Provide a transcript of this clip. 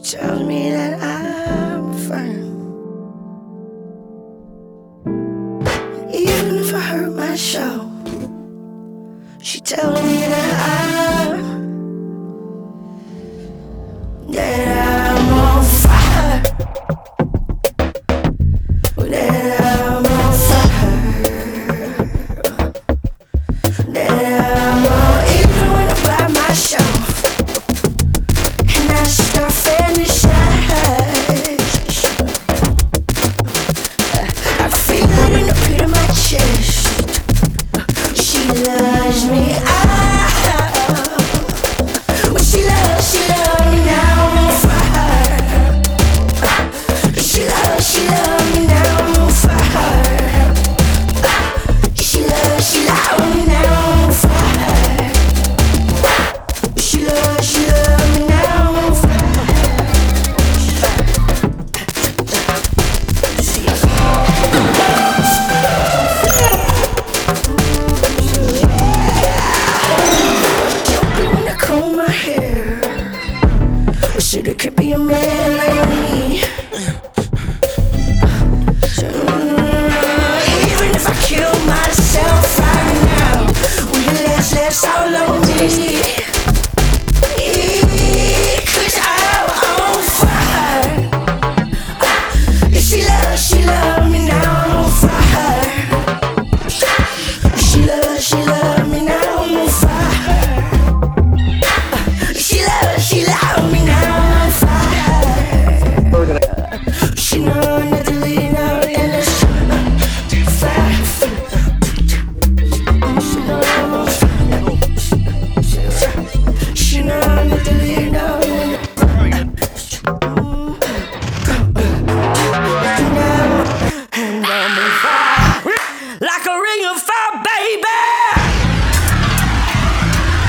tells me that I'm fine. Even if I hurt my show, she tells me that I'm on fire. That I'm on fire. That I'm on, even when I buy my show and I start finishing. I feel it in the pit of my chest. She loves me. When she loves me now I'm on fire. She loves me now I'm on fire. She loves me now I'm on fire. She loves me now I'm on fire. Comb my hair, so there could be a man like me. So, even if I kill myself right now, will you last all on me?